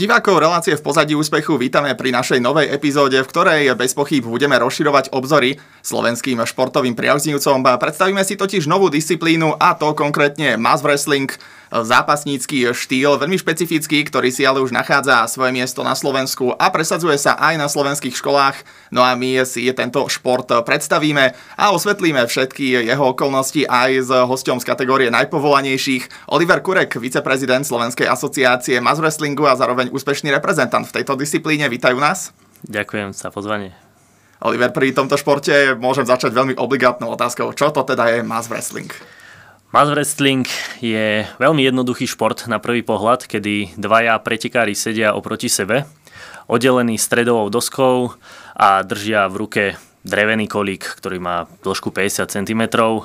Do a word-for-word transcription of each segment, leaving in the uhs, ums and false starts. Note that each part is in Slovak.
Divákov relácie v pozadí úspechu vítame pri našej novej epizóde, v ktorej bez pochyb budeme rozširovať obzory slovenským športovým priaznivcom. Predstavíme si totiž novú disciplínu, a to konkrétne mass wrestling, zápasnícky štýl, veľmi špecifický, ktorý si ale už nachádza svoje miesto na Slovensku a presadzuje sa aj na slovenských školách. No a my si tento šport predstavíme a osvetlíme všetky jeho okolnosti aj s hosťom z kategórie najpovolanejších. Oliver Kurek, viceprezident Slovenskej asociácie mass wrestlingu a zároveň úspešný reprezentant v tejto disciplíne. Vítajú nás. Ďakujem za pozvanie. Oliver, pri tomto športe môžem začať veľmi obligátnou otázkou. Čo to teda je mass wrestling? Mass wrestling je veľmi jednoduchý šport na prvý pohľad, kedy dvaja pretekári sedia oproti sebe, oddelení stredovou doskou a držia v ruke drevený kolík, ktorý má dĺžku päťdesiat centimetrov.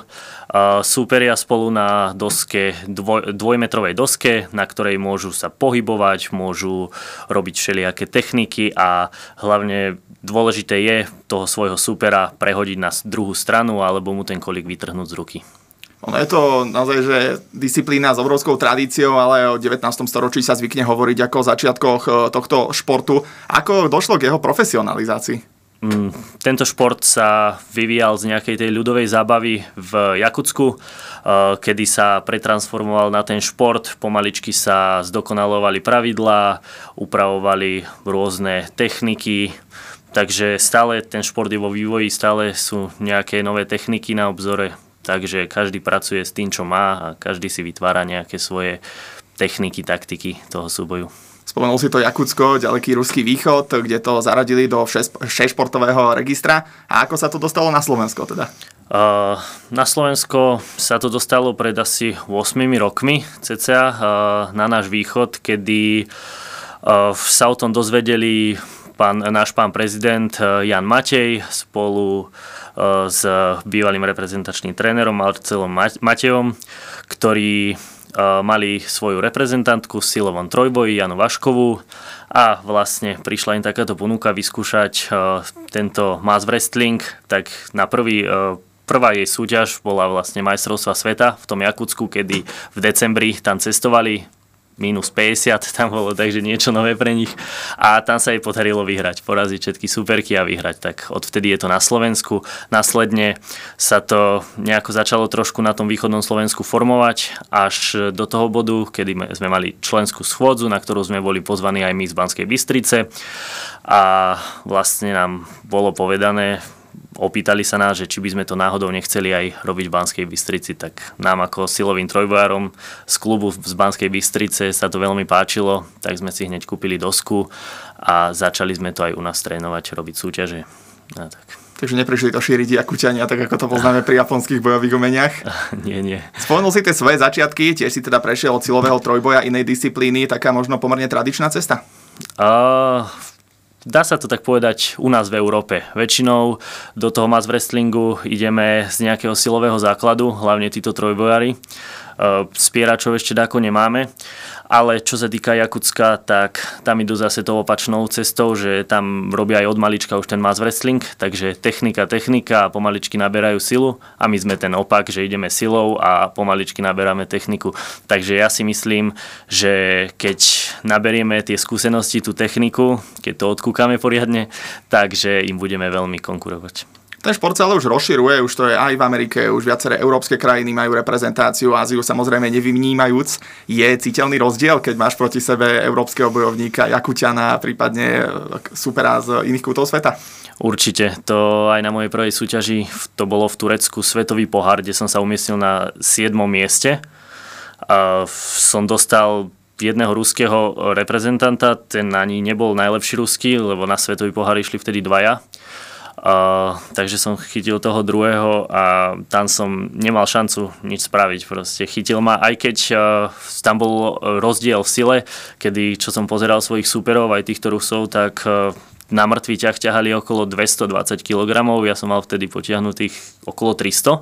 Súperia spolu na doske, dvoj, dvojmetrovej doske, na ktorej môžu sa pohybovať, môžu robiť všelijaké techniky a hlavne dôležité je toho svojho súpera prehodiť na druhú stranu alebo mu ten kolík vytrhnúť z ruky. Ono je to naozaj, že disciplína s obrovskou tradíciou, ale o devätnástom storočí sa zvykne hovoriť ako o začiatkoch tohto športu. Ako došlo k jeho profesionalizácii? Mm, tento šport sa vyvíjal z nejakej tej ľudovej zábavy v Jakutsku, kedy sa pretransformoval na ten šport. Pomaličky sa zdokonalovali pravidlá, upravovali rôzne techniky, takže stále ten šport je vo vývoji, stále sú nejaké nové techniky na obzore. Takže každý pracuje s tým, čo má a každý si vytvára nejaké svoje techniky, taktiky toho súboju. Spomenul si to Jakutsko, ďaleký ruský východ, kde to zaradili do všešportového registra. A ako sa to dostalo na Slovensko teda? Uh, na Slovensko sa to dostalo pred asi ôsmimi rokmi cca uh, na náš východ, kedy uh, sa o tom dozvedeli pán, náš pán prezident uh, Jan Matej spolu s bývalým reprezentačným trénerom Marcelom Matejom, ktorí mali svoju reprezentantku v silovom trojboji Janu Vaškovú a vlastne prišla im takáto ponuka vyskúšať tento mass wrestling, tak na prvý Prvá jej súťaž bola vlastne majstrovstvá sveta v tom Jakutsku, kedy v decembri tam cestovali, minus päťdesiat tam bolo, takže niečo nové pre nich. A tam sa jej podarilo vyhrať, poraziť všetky superky a vyhrať. Tak odvtedy je to na Slovensku. Následne sa to nejako začalo trošku na tom východnom Slovensku formovať až do toho bodu, kedy sme mali členskú schôdzu, na ktorú sme boli pozvaní aj my z Banskej Bystrice. A vlastne nám bolo povedané, opýtali sa nás, že či by sme to náhodou nechceli aj robiť v Banskej Bystrici, tak nám ako silovým trojbojárom z klubu z Banskej Bystrice sa to veľmi páčilo, tak sme si hneď kúpili dosku a začali sme to aj u nás trénovať, robiť súťaže. A tak. Takže neprišli to šíriť Jakuťania, tak ako to poznáme pri japonských bojových umeniach? Nie, nie. Spomenul si tie svoje začiatky, tiež si teda prešiel od silového trojboja inej disciplíny, taká možno pomerne tradičná cesta? Uh, Dá sa to tak povedať u nás v Európe. Väčšinou do toho mass wrestlingu ideme z nejakého silového základu, hlavne títo trojbojári. Spieračov ešte dáko nemáme, ale čo sa týka Jakutska, tak tam idú zase tou opačnou cestou, že tam robia aj od malička už ten mass wrestling, takže technika, technika a pomaličky naberajú silu a my sme ten opak, že ideme silou a pomaličky naberáme techniku. Takže ja si myslím, že keď naberieme tie skúsenosti, tú techniku, keď to odkúkame poriadne, takže im budeme veľmi konkurovať. Ten šport sa ale už rozširuje, už to je aj v Amerike, už viaceré európske krajiny majú reprezentáciu, Áziu samozrejme nevyvnímajúc. Je citeľný rozdiel, keď máš proti sebe európskeho bojovníka, Jakuťana, prípadne supera z iných kútov sveta? Určite, to aj na mojej prvej súťaži, to bolo v Turecku svetový pohár, kde som sa umiestnil na siedmom mieste. A som dostal jedného ruského reprezentanta, ten ani nebol najlepší ruský, lebo na svetový pohár išli vtedy dvaja. Uh, takže som chytil toho druhého a tam som nemal šancu nič spraviť. Proste chytil ma, aj keď uh, tam bol rozdiel v sile, kedy čo som pozeral svojich súperov, aj týchto Rusov, tak uh, na mŕtvý ťah ťahali okolo dvestodvadsať kilogramov, ja som mal vtedy potiahnutých okolo tristo.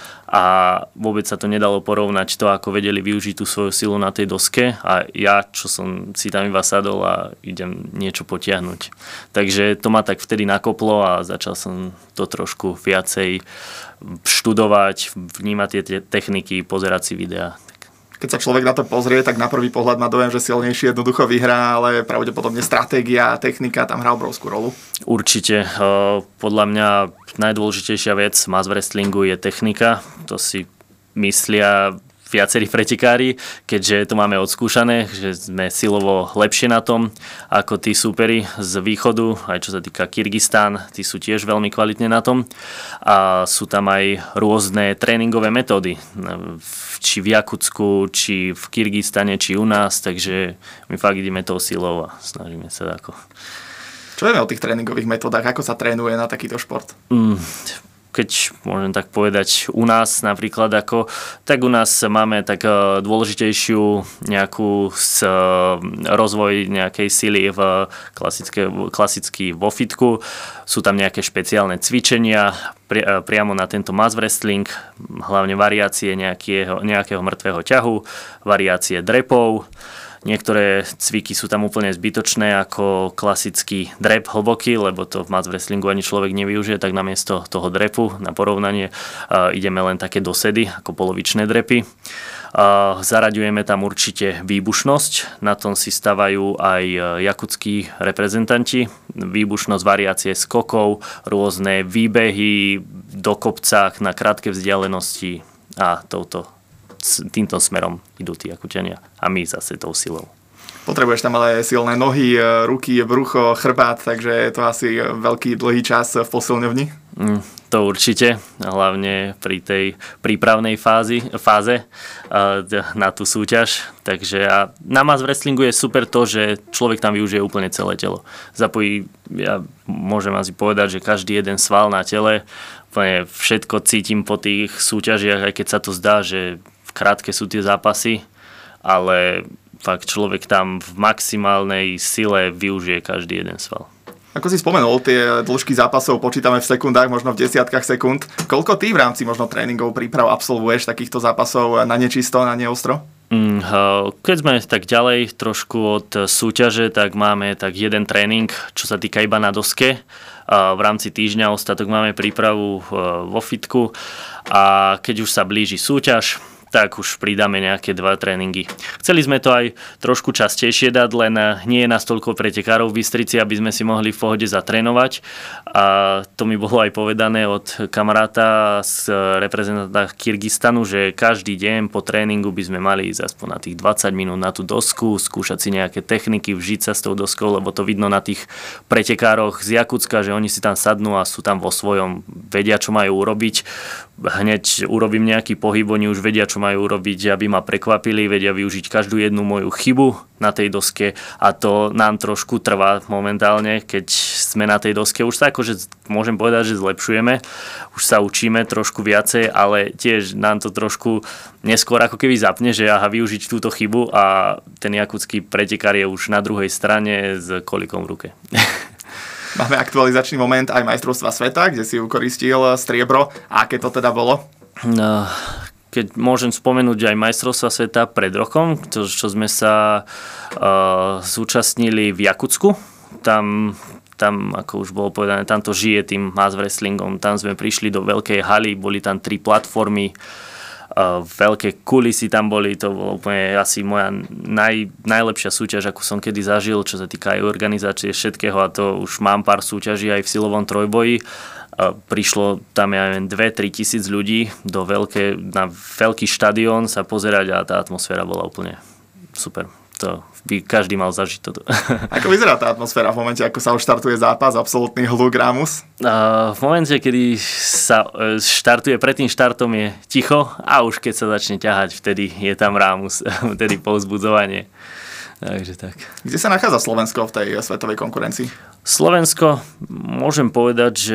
A vôbec sa to nedalo porovnať to, ako vedeli využiť tú svoju silu na tej doske a ja, čo som si tam iba sadol a idem niečo potiahnuť. Takže to ma tak vtedy nakoplo a začal som to trošku viacej študovať, vnímať tie techniky, pozerať si videá. keď sa človek na to pozrie, tak na prvý pohľad má dojem, že silnejší jednoducho vyhrá, ale pravdepodobne stratégia a technika tam hrá obrovskú rolu. Určite. Podľa mňa najdôležitejšia vec v mass wrestlingu je technika. To si myslia viacerí pretekári, keďže to máme odskúšané, že sme silovo lepšie na tom ako tí súperi z východu, aj čo sa týka Kyrgyzstan, tí sú tiež veľmi kvalitne na tom a sú tam aj rôzne tréningové metódy, či v Jakutsku, či v Kyrgyzstane, či u nás, takže my fakt ideme tou silou a snažíme sa ako... Čo vieme o tých tréningových metódach, ako sa trénuje na takýto šport? Mm. Keď môžem tak povedať u nás napríklad, ako, tak u nás máme tak dôležitejšiu nejakú s, rozvoj nejakej sily v klasické, klasicky vo fitku. Sú tam nejaké špeciálne cvičenia pri, priamo na tento mass wrestling, hlavne variácie nejakého, nejakého mŕtvého ťahu, variácie drepov. Niektoré cviky sú tam úplne zbytočné ako klasický drep hlboký, lebo to v mass wrestlingu ani človek nevyužije, tak namiesto toho drepu na porovnanie uh, ideme len také dosedy ako polovičné drepy. Uh, zaraďujeme tam určite výbušnosť, na tom si stavajú aj jakutskí reprezentanti. Výbušnosť, variácie skokov, rôzne výbehy do kopcách na krátke vzdialenosti a touto týmto smerom idú tí Jakutiania a my zase tou silou. Potrebuješ tam ale silné nohy, ruky, brucho, chrbát, takže je to asi veľký dlhý čas v posilňovni. Mm, to určite, hlavne pri tej prípravnej fázi, fáze uh, na tú súťaž. Takže a na mass wrestlingu je super to, že človek tam využije úplne celé telo. Zapojí, ja môžem asi povedať, že každý jeden sval na tele, úplne všetko cítim po tých súťažiach, aj keď sa to zdá, že krátke sú tie zápasy, ale fakt človek tam v maximálnej sile využije každý jeden sval. Ako si spomenul, tie dĺžky zápasov počítame v sekundách, možno v desiatkách sekúnd. Koľko ty v rámci možno tréningov, príprav absolvuješ takýchto zápasov na nečisto, na neostro? Keď sme tak ďalej trošku od súťaže, tak máme tak jeden tréning, čo sa týka iba na doske. V rámci týždňa ostatok máme prípravu vo fitku a keď už sa blíži súťaž, tak už pridáme nejaké dva tréningy. Chceli sme to aj trošku častejšie dať, len nie je nás toľko pretekárov v Bystrici, aby sme si mohli v pohode zatrénovať. A to mi bolo aj povedané od kamaráta z reprezentanta Kyrgyzstanu, že každý deň po tréningu by sme mali ísť aspoň na tých dvadsať minút na tú dosku, skúšať si nejaké techniky, vžiť sa s tou doskou, lebo to vidno na tých pretekároch z Jakutska, že oni si tam sadnú a sú tam vo svojom, vedia, čo majú urobiť. Hneď urobím nejaký pohyb, oni už vedia, čo majú urobiť, aby ma prekvapili, vedia využiť každú jednu moju chybu na tej doske a to nám trošku trvá momentálne, keď sme na tej doske. Už sa akože môžem povedať, že zlepšujeme, už sa učíme trošku viacej, ale tiež nám to trošku neskôr ako keby zapne, že aha, využiť túto chybu a ten jakutský pretekár je už na druhej strane s kolikom v ruke. Máme aktualizačný moment aj majstrovstva sveta, kde si ukoristil striebro. A aké to teda bolo? No, keď môžem spomenúť aj majstrovstva sveta pred rokom, čo, čo sme sa uh, zúčastnili v Jakutsku. Tam, tam, ako už bolo povedané, tam to žije tým mass wrestlingom. Tam sme prišli do veľkej haly, boli tam tri platformy, Uh, veľké kulisy tam boli, to bolo úplne asi moja naj, najlepšia súťaž, akú som kedy zažil, čo sa týka aj organizácie všetkého a to už mám pár súťaží aj v silovom trojboji. Uh, prišlo tam, ja neviem, dva tri tisíc ľudí do veľké, na veľký štadión sa pozerať a tá atmosféra bola úplne super. To by každý mal zažiť toto. Ako vyzerá tá atmosféra v momente, ako sa už štartuje zápas, absolútny hluk, rámus? Uh, v momente, kedy sa štartuje, pred tým štartom je ticho a už keď sa začne ťahať, vtedy je tam rámus, vtedy povzbudzovanie. Takže tak. Kde sa nachádza Slovensko v tej svetovej konkurencii? Slovensko, môžem povedať, že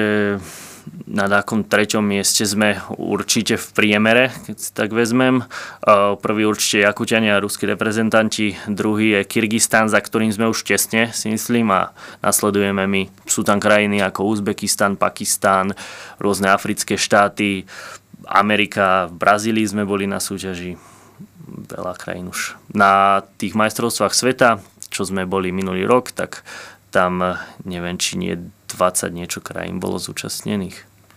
na takom treťom mieste sme určite v priemere, keď si tak vezmem. Prvý určite Jakutiania a ruskí reprezentanti, druhý je Kyrgyzstan, za ktorým sme už tesne, si myslím, a nasledujeme my. Sú tam krajiny ako Uzbekistan, Pakistan, rôzne africké štáty, Amerika, v Brazílii sme boli na súťaži, veľa krajín už. Na tých majstrovstvách sveta, čo sme boli minulý rok, tak tam neviem, či nie dvadsať niečo krajín bolo zúčastnených.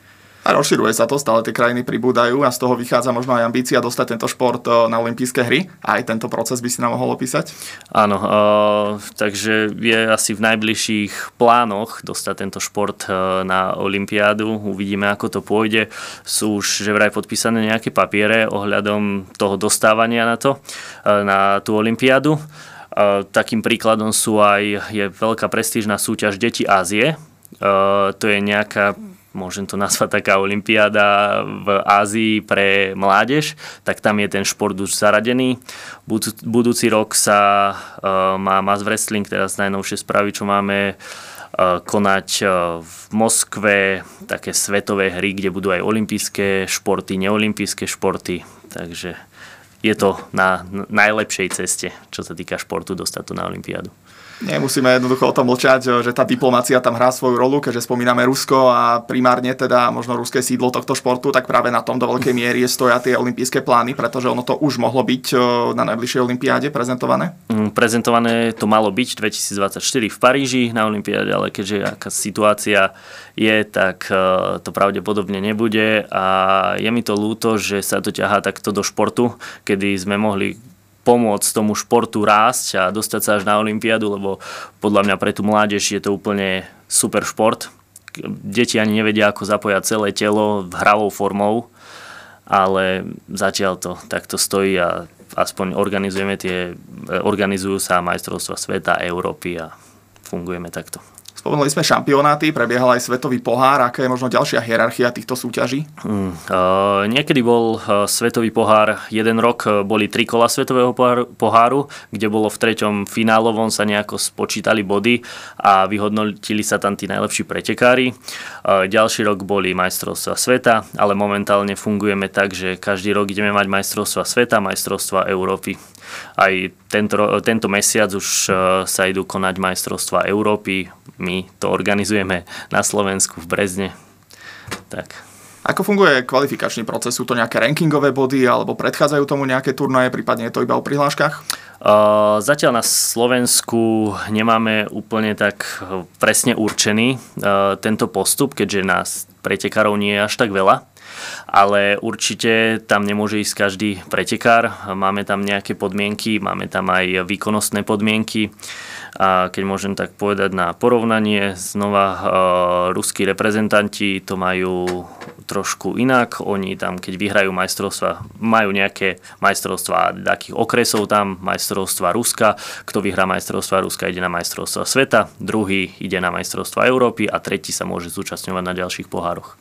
A rozširuje sa to, stále tie krajiny pribúdajú a z toho vychádza možno aj ambícia dostať tento šport na olympijské hry. A aj tento proces by si nám mohol opísať? Áno, uh, takže je asi v najbližších plánoch dostať tento šport uh, na olympiádu. Uvidíme, ako to pôjde. Sú už že vraj podpísané nejaké papiere ohľadom toho dostávania na to, uh, na tú olympiádu. Uh, takým príkladom sú aj, je veľká prestížna súťaž Deti Ázie. Uh, to je nejaká, môžem to nazvať taká olympiáda v Ázii pre mládež, tak tam je ten šport už zaradený. Budú, budúci rok sa uh, má Mass Wrestling, teraz najnovšie správy, čo máme, uh, konať uh, v Moskve také svetové hry, kde budú aj olympijské športy, neolympijské športy, takže je to na najlepšej ceste, čo sa týka športu, dostať to na olympiádu. Nemusíme jednoducho o tom mlčať, že tá diplomacia tam hrá svoju rolu, keďže spomíname Rusko a primárne teda možno ruské sídlo tohto športu, tak práve na tom do veľkej miery stoja tie olympijské plány, pretože ono to už mohlo byť na najbližšej olympiáde prezentované. Prezentované to malo byť dvetisícdvadsaťštyri v Paríži na olympiáde, ale keďže aká situácia je, tak to pravdepodobne nebude a je mi to ľúto, že sa to ťahá takto do športu, kedy sme mohli pomôcť tomu športu rásť a dostať sa až na olympiádu, lebo podľa mňa pre tú mládež je to úplne super šport. Deti ani nevedia, ako zapojať celé telo hravou formou, ale zatiaľ to takto stojí a aspoň organizujeme tie, organizujú sa majstrovstvá sveta, Európy a fungujeme takto. Spomenuli sme šampionáty, prebiehal aj svetový pohár. Aká je možno ďalšia hierarchia týchto súťaží? Hmm, uh, niekedy bol uh, svetový pohár, jeden rok uh, boli tri kola svetového poháru, poháru, kde bolo v treťom finálovom sa nejako spočítali body a vyhodnotili sa tam tí najlepší pretekári. Uh, ďalší rok boli majstrovstvá sveta, ale momentálne fungujeme tak, že každý rok ideme mať majstrovstvá sveta, majstrovstvá Európy. Aj tento, tento mesiac už uh, sa idú konať majstrovstvá Európy. My to organizujeme na Slovensku v Brezne. Tak. Ako funguje kvalifikačný proces? Sú to nejaké rankingové body alebo predchádzajú tomu nejaké turnaje, prípadne je to iba o prihláškach? Uh, zatiaľ na Slovensku nemáme úplne tak presne určený uh, tento postup, keďže nás pretekárov nie je až tak veľa. Ale určite tam nemôže ísť každý pretekár. Máme tam nejaké podmienky, máme tam aj výkonnostné podmienky. A keď môžem tak povedať na porovnanie, znova e, ruskí reprezentanti to majú trošku inak. Oni tam, keď vyhrajú majstrovstva, majú nejaké majstrovstvá takých okresov tam, majstrovstva Ruska. Kto vyhrá majstrovstva Ruska, ide na majstrovstva sveta, druhý ide na majstrovstva Európy a tretí sa môže zúčastňovať na ďalších pohároch.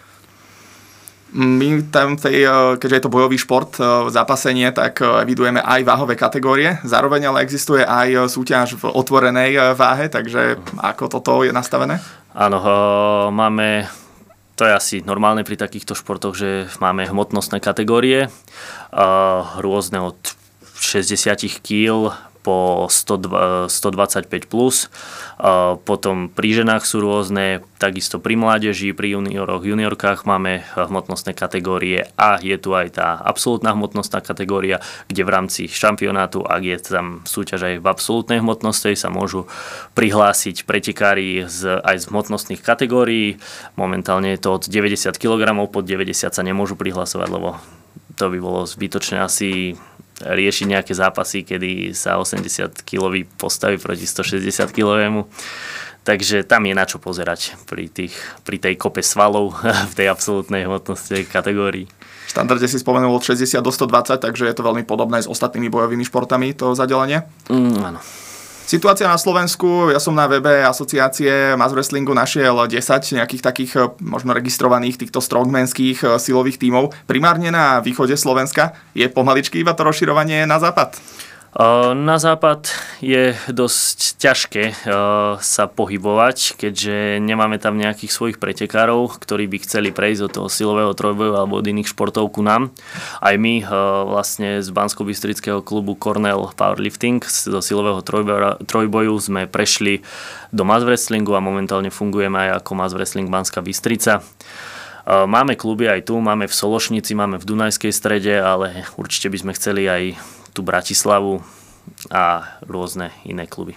My tam, tej, keďže je to bojový šport, zápasenie, tak evidujeme aj váhové kategórie. Zároveň ale existuje aj súťaž v otvorenej váhe, takže ako toto je nastavené? Áno, máme, to je asi normálne pri takýchto športoch, že máme hmotnostné kategórie, rôzne od šesťdesiat kíl po stodvadsaťpäť plus. Potom pri ženách sú rôzne, takisto pri mládeži, pri junioroch, juniorkách máme hmotnostné kategórie a je tu aj tá absolútna hmotnostná kategória, kde v rámci šampionátu, ak je tam súťaž aj v absolútnej hmotnosti, sa môžu prihlásiť pretekári z, aj z hmotnostných kategórií. Momentálne je to od deväťdesiat kilogramov, pod deväťdesiat sa nemôžu prihlasovať, lebo to by bolo zbytočné asi riešiť nejaké zápasy, kedy sa osemdesiatkilový postaví proti stošesťdesiatkilovému. Takže tam je na čo pozerať pri, tých, pri tej kope svalov v tej absolútnej hmotnosti kategórii. V štandarde si spomenul od šesťdesiat do stodvadsať, takže je to veľmi podobné s ostatnými bojovými športami, to zadelenie? Mm, áno. Situácia na Slovensku, ja som na webe asociácie Mass Wrestlingu našiel desať nejakých takých možno registrovaných týchto strongmanských silových tímov. Primárne na východe Slovenska. Je pomaličky iba to rozširovanie na západ? Na západ je dosť ťažké sa pohybovať, keďže nemáme tam nejakých svojich pretekárov, ktorí by chceli prejsť od toho silového trojboju alebo od iných športov ku nám. Aj my vlastne z Banskobystrického klubu Cornell Powerlifting zo silového trojboju sme prešli do Mass Wrestlingu a momentálne fungujeme aj ako Mass Wrestling Banská Bystrica. Máme kluby aj tu, máme v Sološnici, máme v Dunajskej Strede, ale určite by sme chceli aj tú Bratislavu a rôzne iné kluby.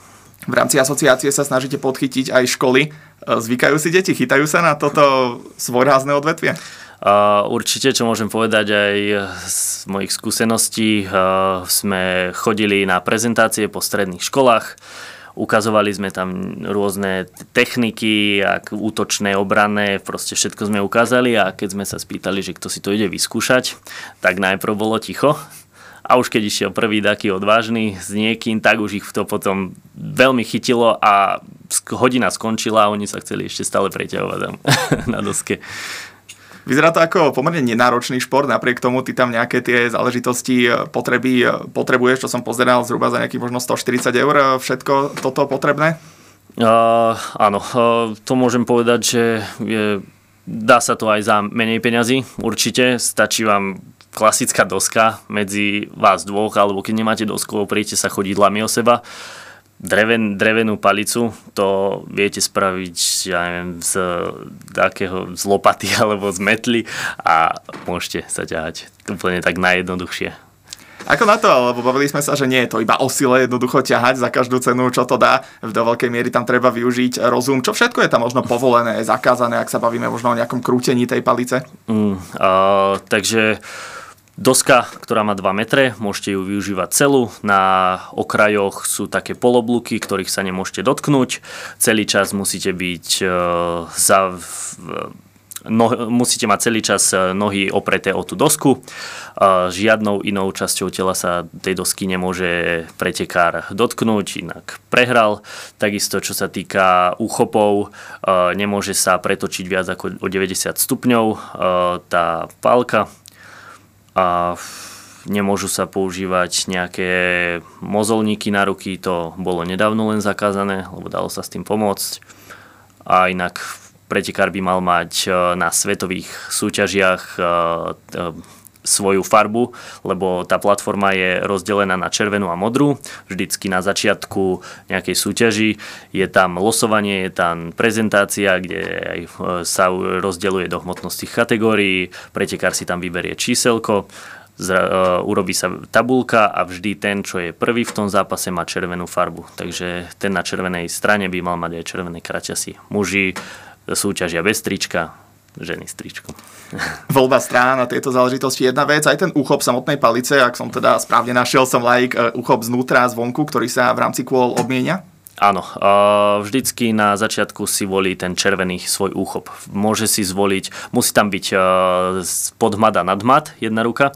V rámci asociácie sa snažíte podchytiť aj školy. Zvykajú si deti, chytajú sa na toto svojrázne odvetvie? Uh, určite, čo môžem povedať aj z mojich skúseností, uh, sme chodili na prezentácie po stredných školách, ukazovali sme tam rôzne techniky, ak útočné, obranné, proste všetko sme ukázali a keď sme sa spýtali, že kto si to ide vyskúšať, tak najprv bolo ticho. A už keď išiel prvý taký odvážny s niekým, tak už ich to potom veľmi chytilo a hodina skončila a oni sa chceli ešte stále preťahovať tam na doske. Vyzerá to ako pomerne nenáročný šport, napriek tomu ty tam nejaké tie záležitosti potreby potrebuješ, čo som pozeral zhruba za nejakých možno stoštyridsať eur, všetko toto potrebné? Uh, áno, uh, to môžem povedať, že je, dá sa to aj za menej peňazí, určite, stačí vám klasická doska medzi vás dvoch, alebo keď nemáte dosku, opríte sa chodidlami o seba. Dreven, drevenú palicu, to viete spraviť, ja neviem, z takého, z lopaty alebo z metly a môžete sa ťahať úplne tak najjednoduchšie. Ako na to, lebo bavili sme sa, že nie je to iba o sile jednoducho ťahať za každú cenu, čo to dá. Do veľkej miery tam treba využiť rozum. Čo všetko je tam možno povolené, zakázané, ak sa bavíme možno o nejakom krútení tej palice? Mm, uh, takže... Doska, ktorá má dva metre, môžete ju využívať celú. Na okrajoch sú také polobluky, ktorých sa nemôžete dotknúť. Celý čas musíte byť e, za... No, musíte mať celý čas nohy opreté o tú dosku. E, žiadnou inou časťou tela sa tej dosky nemôže pretekár dotknúť, inak prehral. Takisto, čo sa týka úchopov, e, nemôže sa pretočiť viac ako o deväťdesiat stupňov e, tá pálka. A nemôžu sa používať nejaké mozolníky na ruky, to bolo nedávno len zakázané, lebo dalo sa s tým pomôcť. A inak pretekár by mal mať na svetových súťažiach svoju farbu, lebo tá platforma je rozdelená na červenú a modrú. Vždycky na začiatku nejakej súťaži je tam losovanie, je tam prezentácia, kde aj sa rozdeľuje do hmotnostných kategórií, pretekár si tam vyberie číselko, zra, uh, urobí sa tabuľka a vždy ten, čo je prvý v tom zápase, má červenú farbu. Takže ten na červenej strane by mal mať aj červené kraťasy. Muži súťažia bez trička, ženy s tričkom. Voľba strán a tieto záležitosti jedna vec, aj ten úchop samotnej palice, ak som teda správne našiel, som laik, úchop znútra, zvonku, ktorý sa v rámci kôl obmienia? Áno, vždycky na začiatku si volí ten červený svoj úchop. Môže si zvoliť, musí tam byť podhmat a nadhmat, jedna ruka,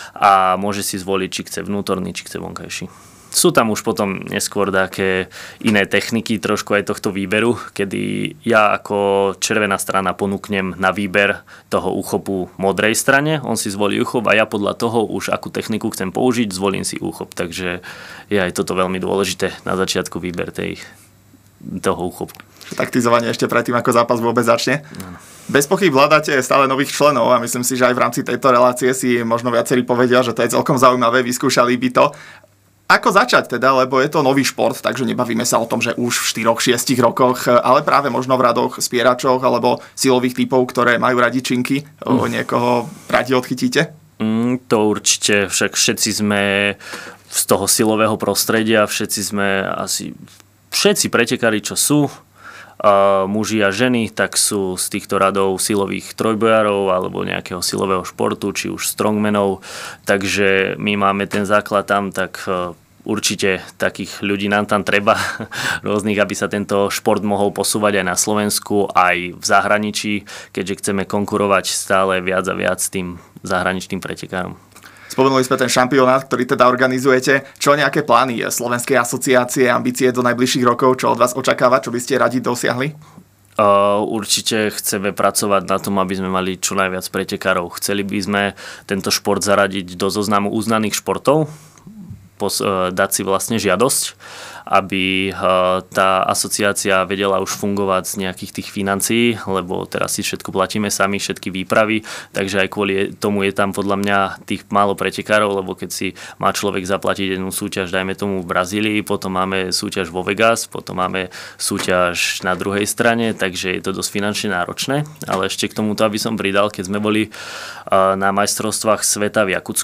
a môže si zvoliť, či chce vnútorný, či chce vonkajší. Sú tam už potom neskôr také iné techniky trošku aj tohto výberu, kedy ja ako červená strana ponúknem na výber toho úchopu modrej strane, on si zvolí úchop a ja podľa toho už akú techniku chcem použiť, zvolím si úchop. Takže je aj toto veľmi dôležité na začiatku výber tej, toho úchopu. Taktizovanie ešte predtým, ako zápas vôbec začne. No. Bez pochyb hľadáte stále nových členov a myslím si, že aj v rámci tejto relácie si možno viacerí povedia, že to je celkom zaujímavé, vyskúšali by to. Ako začať teda, lebo je to nový šport, takže nebavíme sa o tom, že už v štyroch šiestich rokoch, ale práve možno v radoch spieračoch alebo silových typov, ktoré majú radi činky, mm. niekoho radi odchytíte? Mm, to určite, však všetci sme z toho silového prostredia, všetci sme asi, všetci pretekári, čo sú, Uh, muži a ženy, tak sú z týchto radov silových trojbojárov alebo nejakého silového športu, či už strongmanov, takže my máme ten základ tam, tak uh, určite takých ľudí nám tam treba rôznych, aby sa tento šport mohol posúvať aj na Slovensku, aj v zahraničí, keďže chceme konkurovať stále viac a viac tým zahraničným pretekárom. Spomenuli sme ten šampionát, ktorý teda organizujete. Čo nejaké plány Slovenskej asociácie, ambície do najbližších rokov? Čo od vás očakáva? Čo by ste radi dosiahli? Uh, určite chceme pracovať na tom, aby sme mali čo najviac pretekárov. Chceli by sme tento šport zaradiť do zoznamu uznaných športov, pos, uh, dať si vlastne žiadosť, aby uh, tá asociácia vedela už fungovať z nejakých tých financií, lebo teraz si všetko platíme sami, všetky výpravy, takže aj kvôli tomu je tam podľa mňa tých málo pretekárov, lebo keď si má človek zaplatiť jednu súťaž, dajme tomu v Brazílii, potom máme súťaž vo Vegas, potom máme súťaž na druhej strane, takže je to dosť finančne náročné, ale ešte k tomuto, aby som pridal, keď sme boli uh, na majstrovstvách sveta v Jakutsku,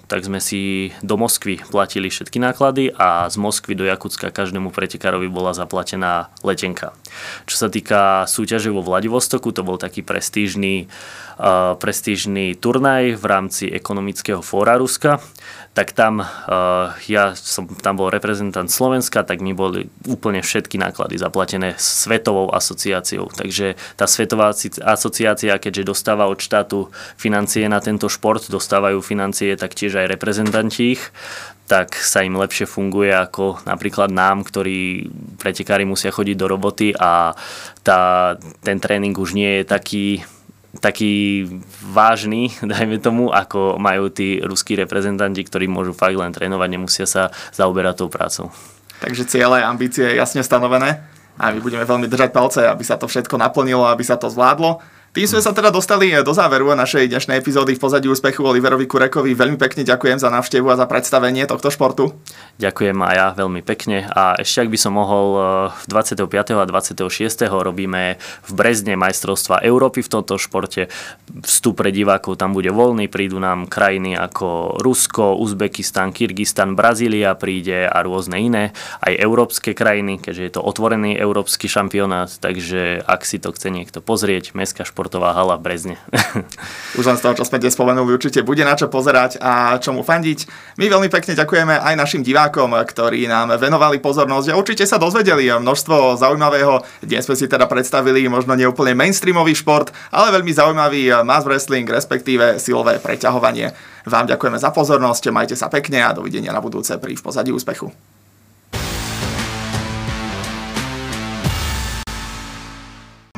tak sme si do Moskvy platili všetky náklady a z Moskvy do Jakutska každému pretekárovi bola zaplatená letenka. Čo sa týka súťaže vo Vladivostoku, to bol taký prestížny, uh, prestížny turnaj v rámci ekonomického fóra Ruska, tak tam uh, ja som tam bol reprezentant Slovenska, tak mi boli úplne všetky náklady zaplatené Svetovou asociáciou. Takže tá Svetová asociácia, keďže dostáva od štátu financie na tento šport, dostávajú financie taktiež aj reprezentanti ich, tak sa im lepšie funguje ako napríklad nám, ktorí pretekári musia chodiť do roboty a tá, ten tréning už nie je taký, taký vážny, dajme tomu, ako majú tí ruskí reprezentanti, ktorí môžu fakt len trénovať, nemusia sa zaoberať tou prácou. Takže ciele, ambície jasne stanovené a my budeme veľmi držať palce, aby sa to všetko naplnilo, aby sa to zvládlo. Tým sme sa teda dostali do záveru našej dnešnej epizódy v pozadí úspechu. Oliverovi Kurekovi veľmi pekne ďakujem za návštevu a za predstavenie tohto športu. Ďakujem aj ja veľmi pekne a ešte ak by som mohol, dvadsiateho piateho a dvadsiateho šiesteho robíme v Brezne majstrovstvá Európy v tomto športe. Vstup pre divákov tam bude voľný, prídu nám krajiny ako Rusko, Uzbekistan, Kyrgyzstan, Brazília príde a rôzne iné, aj európske krajiny, keďže je to otvorený európsky šampionát, takže ak si to chce niekto pozrieť, mestská športová hala v Brezne. Už len z toho, čo sme dnes spomenuli, určite bude na čo pozerať a čomu fandiť. My veľmi pekne ďakujeme aj našim divákom, ktorí nám venovali pozornosť a určite sa dozvedeli množstvo zaujímavého. Dnes sme si teda predstavili možno neúplne mainstreamový šport, ale veľmi zaujímavý mass wrestling, respektíve silové preťahovanie. Vám ďakujeme za pozornosť, majte sa pekne a dovidenia na budúce pri V pozadí úspechu.